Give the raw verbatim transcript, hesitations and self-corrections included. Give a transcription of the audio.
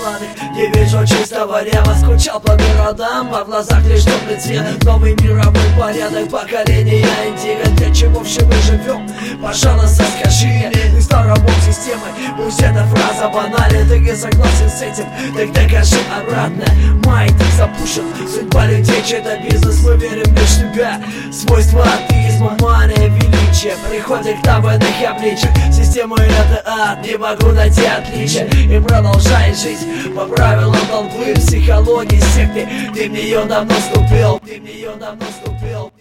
шоколадных. Не вижу чистого неба, скучал по городам, а в глазах лишь темный цвет. Новый мировой порядок, поколения индиго. Для чего все мы живем? Пожалуйста, скажи мне. Ты стал рабом системы, пусть эта фраза банальна. Ты не согласен с этим, так докажи обратно. Маятник запущен, судьба людей, чей-то бизнес. Мы верим лишь в себя. Свойства атеизма, мания величия приходит к нам в иных обличиях. Система это ад, не могу найти отличия. И продолжай жить по правилам толпы, психологии секты. Ты в нее давно вступил, ты в нее давно вступил.